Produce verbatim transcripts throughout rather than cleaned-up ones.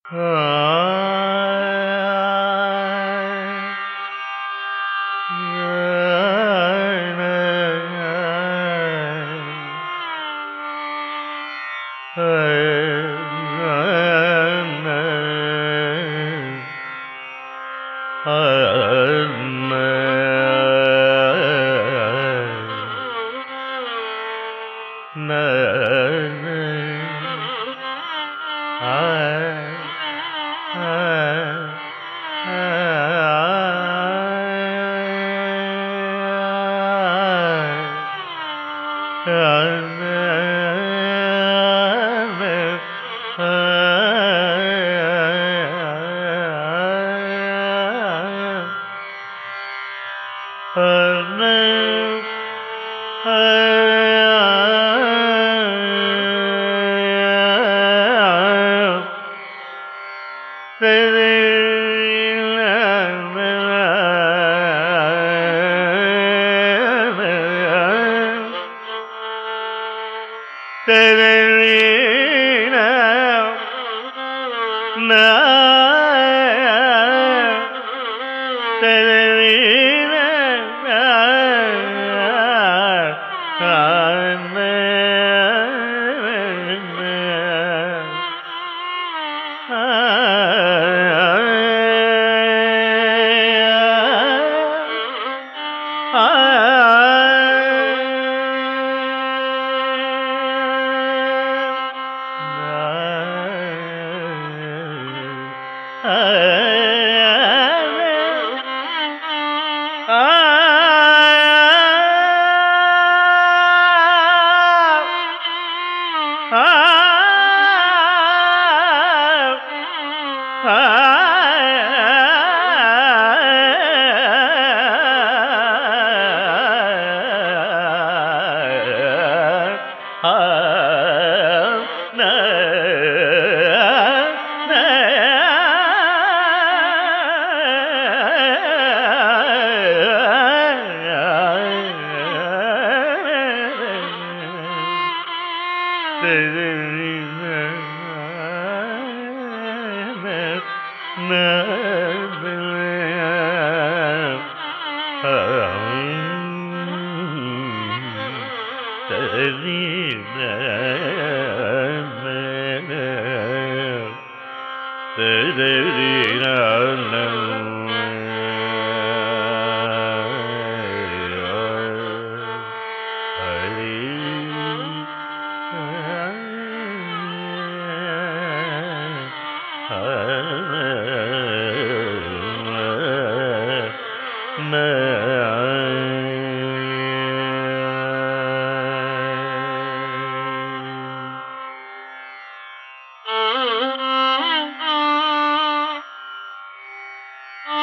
ஆ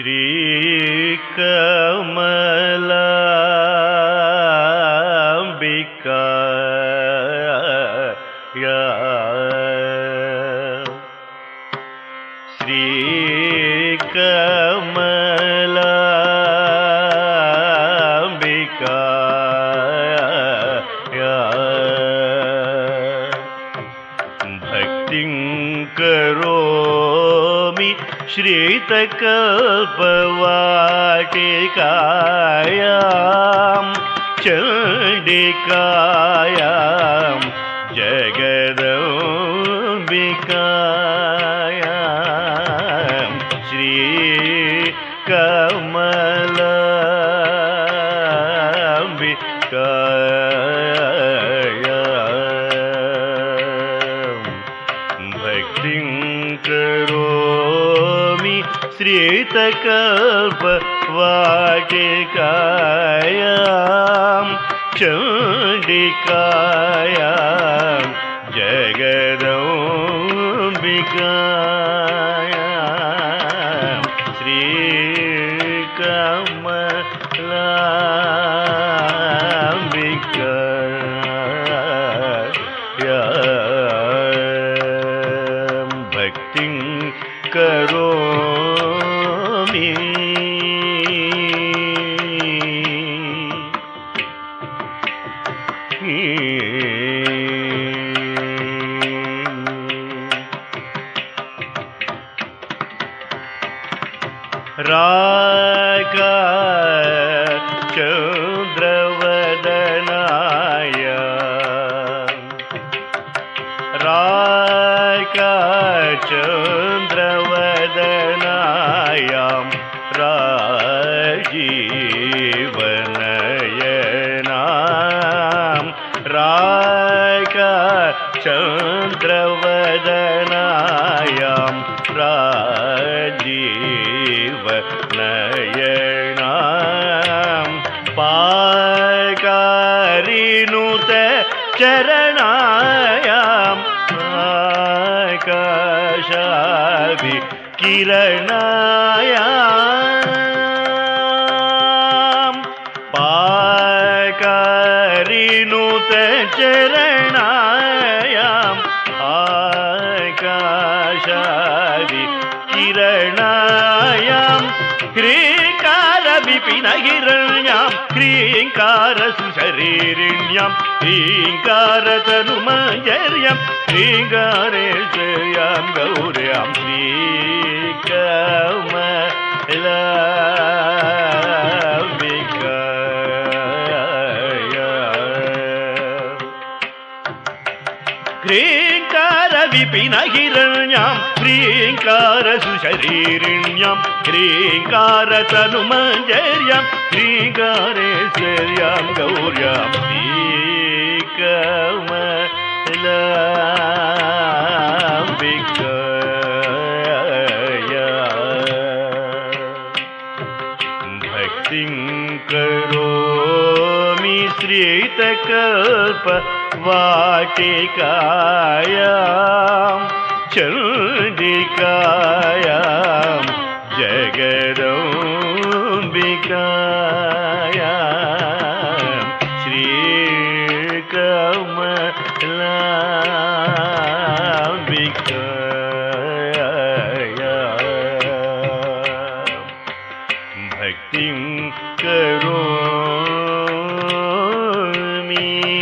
श्रीकमलाम्बिका श्रीकमलाम्बिका भक्तिं करोमि श्रीतकल्पवाटिकायां चण्डिकायां जगदम्बिकायां श्रीकमलाम्बिका भक्तिं करोमि श्रीतकल्पवाटिकायां चण्डिकायां जगदम्बिकायां श्रीकमलाम्बिका भक्तिं करोमि रागा चन्द्रवदनाय रागा चन्द्रवदनायां राजीवनयनां रागा चन्द्रवदनायां राजीवनयनां पाकारिनुत चरणायां आकाशाभि किरणायां पाकारिनुत चरणायां आकाशाभि किरणायां ह्रीङ्कारविपिनहिरण्यां ह्रीङ्कारसुशरीरिण्यां ह्रीङ्कारतनुमञ्जर्यां ह्रीङ्कारेश्वर्यां गौर्यां श्रीकमलाम्बिका ह्रीङ्कारविपिनहिरण्यां ह्रीङ्कारसुशरीरिण्यां ह्रीङ्कारतनुमञ्जर्यां ह्रीङ्कारेश्वर्यां गौर्यां श्रीकमलाम्बिका भक्तिं करोमि श्रीतकल्पवाटिकायां चण्डिकायां जगदम्बिकायां श्रीकमलाम्बिका भक्तिं करोमि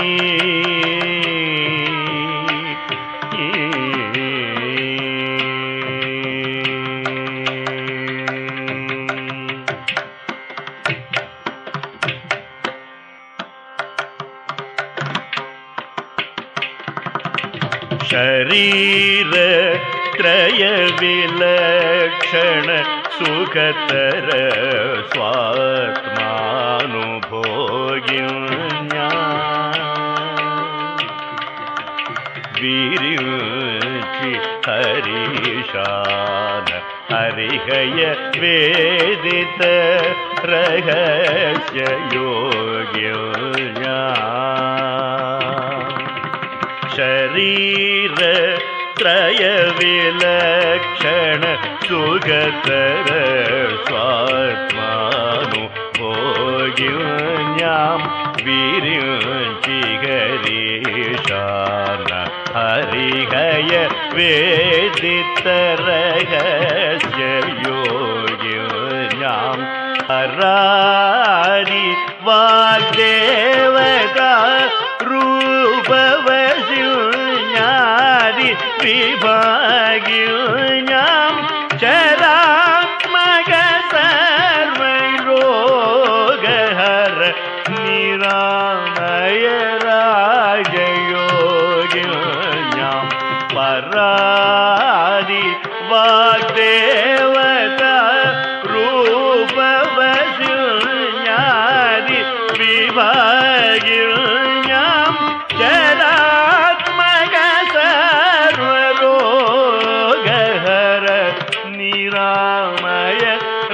शरीर त्रय विलक्षण सुखतर स्वात्मानुभोगिन्या विरिञ्चि हरीशान हरिहय वेदित रहस्य योगिन्या शरीर त्रय विलक्षण सुखतर स्वा விரிஞ்சிகரீஷான ஹரிஹய வேதித்த ரகஸ்ய யோகிஞாம் ஹராதி வாக்தேவதா ரூபவசிஞாதி விபாகிஞாம் சராத்மக சர்வரோகஹர நிராமய ராஜயோகிஞாம் பராதி வாக்தேவதா ரூபவசிஞாதி விபாகிஞாம் சராத்மக சர்வரோகஹர நிராமய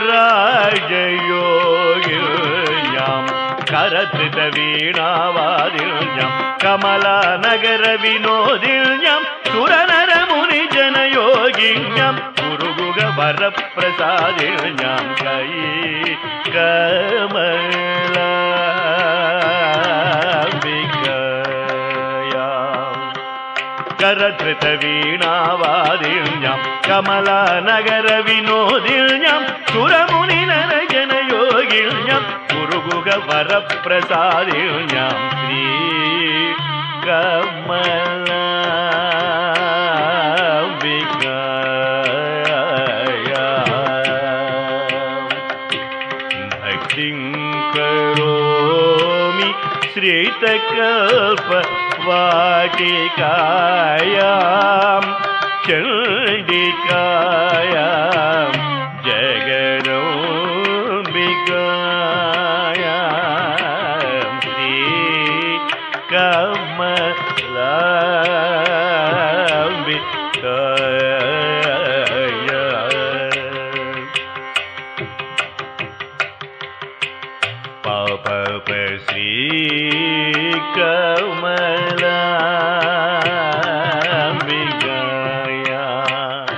ராஜயோகிஞாம் கரத்ரித வீணாவாதிஞாம் கமலா நகர வினோதிஞாம் சுரநர முனி ஜனயோகிஞாம் குருகுக வரப்பிரசாதிஞாம் கை கமலாம்பிகாயாம் கரத்ரித வீணாவாதிஞாம் கமலா நகர வினோதிஞாம் சுரமுனி நர ஜனயோகிஞாம் குருகுக வரப்பிரசாதிஞாம் ஸ்ரீ கமலாம்பிகாயாம் பக்திங் கரோமி ஸ்ரீதகல்ப வாட்டிகாயாம் சண்டிகாயாம் ஜகதம்பிகாயாம் ஸ்ரீ கமலாம்பிகாயாம் பாப ஸ்ரீ கமலாம்பிகாயாம்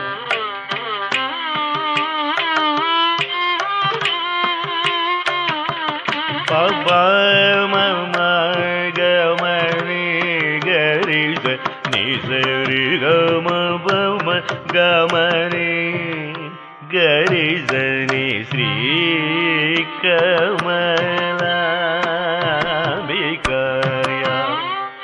பப மம கமரி கரிச நிசரி கம பம கமரி கரிச நி ஸ்ரீ கமலாம்பிகாயாம்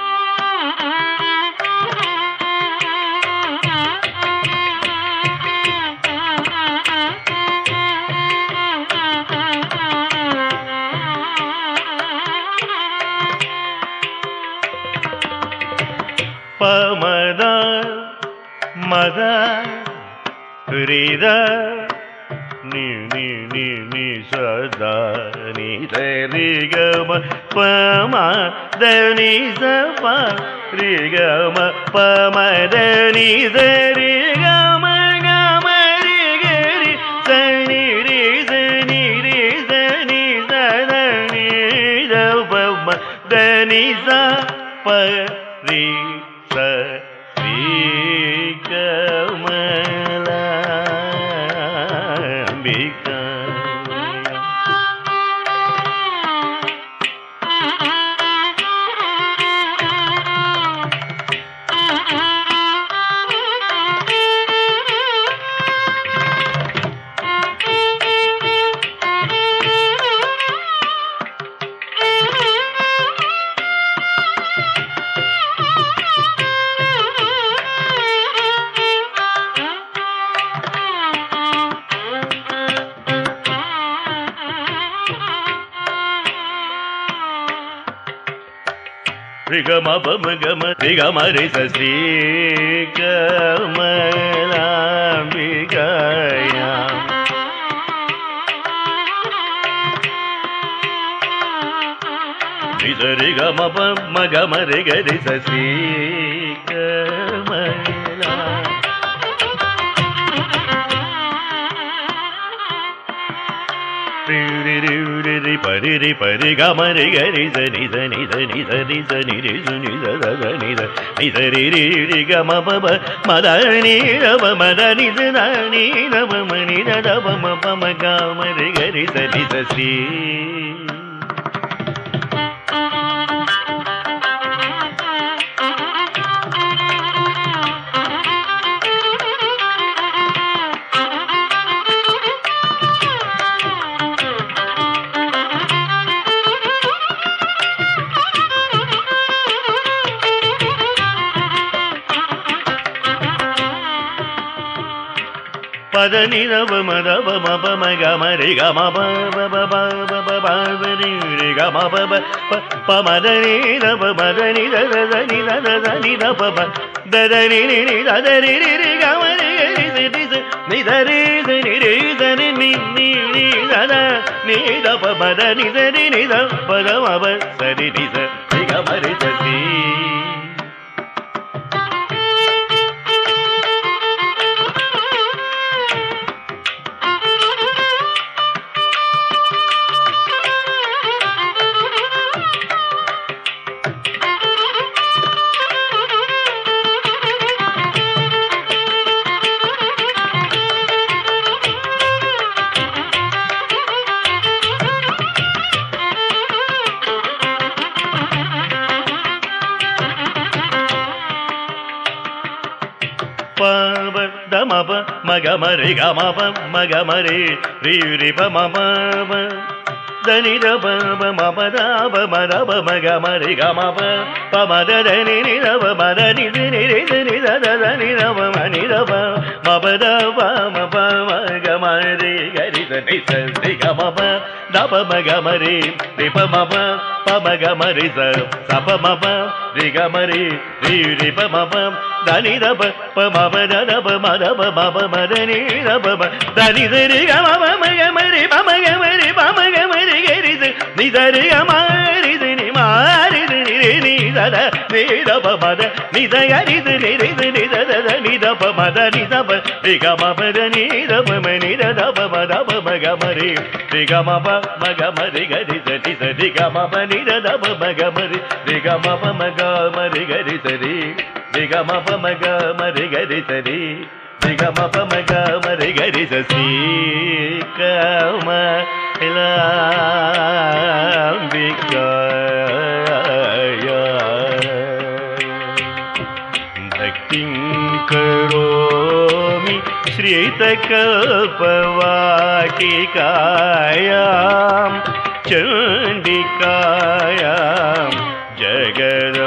பமத மத ஹ்ரித நீ நீ நீ நீ சதா நீ ரி கம பம தனி சப ரி கம பம தனி ரி கம கம ரி கரி சனி ரி சனி ரி சனி சனி பம தனி சப ரி ச ஸ்ரீ கமலாம்பிகாயாம் ரிகம பம கம ரிகம ரிச ஸ்ரீ கமலாம்பிகாயாம் ரிச ரிகம பம கம ரிக ரிச ஸ்ரீ கமலா பரி பரி கமரி கரி சனி சனி சனி சனி சனி ரி சுனி சனி சனி ரி கம பம மதனி ரவ மதனி சனி ரவ மணி ரவ மப கமரி கரி சனி சசி பத நிதப மதப மப மக மரி கம பரி கம ப மத நிதப மத நித நித நித பப ததரி ததரி கமரி நிதரி நிதரி நி நி தத நிதப மத நிதரி நித பத மப சரி நித கமரி சரி மப மகமரி கமப மகமரி ரீரி பமப தனித பம மபதப மதப மகமரி கமப பமதனி நிதப மதனி நிரித நிதத நிதப மனிதப மபதப மப மகமரி கரித நிசதி கமப தப மகமரி ரிப மப பமகமரி சபமப ரிகமரி ரீரி பமப தனிதப பமபதப மதப மப மதனி தப தனிதரி கமப மகமரி பமகமரி பமகமரி கரிது நிதரி அமரிது நிமாரிது நிதத நிதப மத நிதயரிது நிரிது நிதத நிதப மத நிதப ரிகமபத நிதப மனிதப மதப மகமரி ரிகமப மகமரி கரித நிசதி கமப நிதப மகமரி ரிகமப மகமரி கரிசரி ரிகமப மகமரி கரிசரி ரிகமப மகமரி கரிசசி கம இலாம்பிகாய பக்திங் கரோமி ஸ்ரீதகல்பவாகிகாயாம் சண்டிகாயாம் ஜகத